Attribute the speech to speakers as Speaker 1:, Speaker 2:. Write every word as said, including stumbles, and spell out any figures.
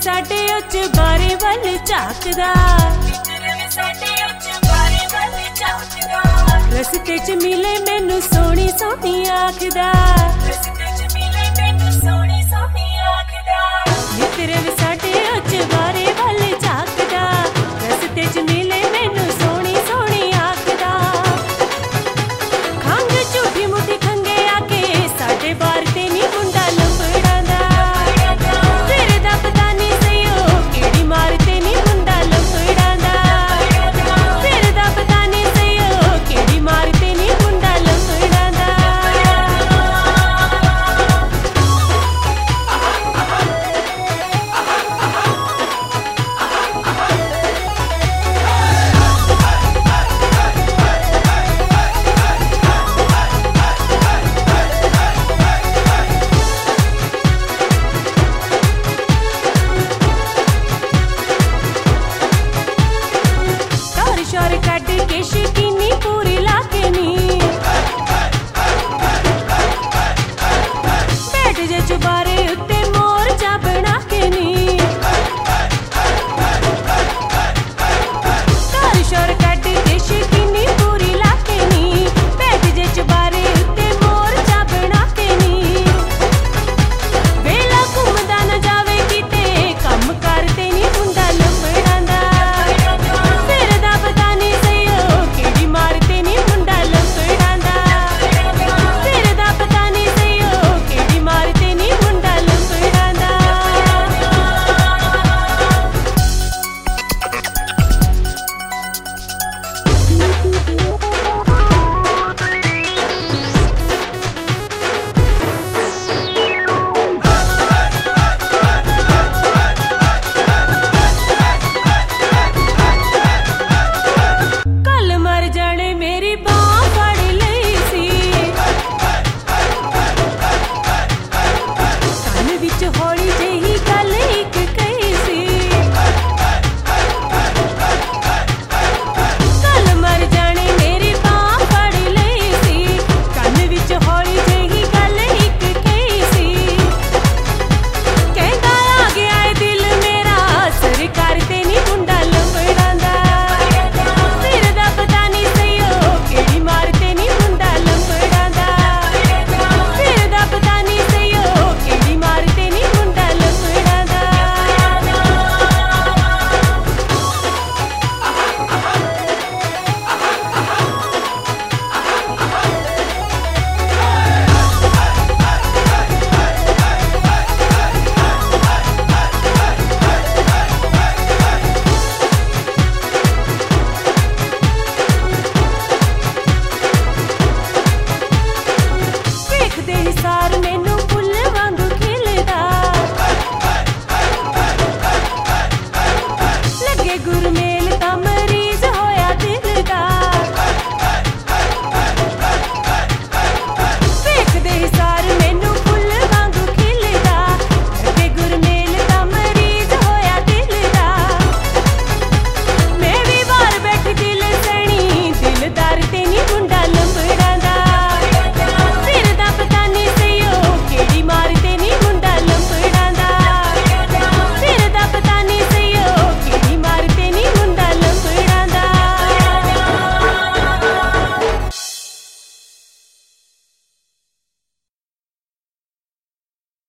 Speaker 1: साडे उच बारे वल झाकदा, रस्ते च मिले मैनू सोहनी सोहनी आखदा, मित्र वे साडे उच बारे वल झाकदा, रस्ते च मिले मैनू सोहनी सोहनी आखदा, खंग झूठी मुठी खंगे आके साडे बार ते नी मुंडा लंबड़ांदा, फिर दा पता नी सही ओ केड़ी मार ते नी मुंडा लंबड़ांदा, फिर दा पता नी सही ओ केड़ी मार ते नी मुंडा लंबड़ांदा। शोर कट के शकीनी पूरी लाके नी, बैठ जे चुबारे उत्ते मोर चा बना के नी, शोर कट के शकीनी पूरी लाके नी, बैठ जे चुबारे उत्ते मोर चा बना के नी, वेला घुमदा न जावे किते कम करते नी मुंडा लंबड़ांदा, सार मैनू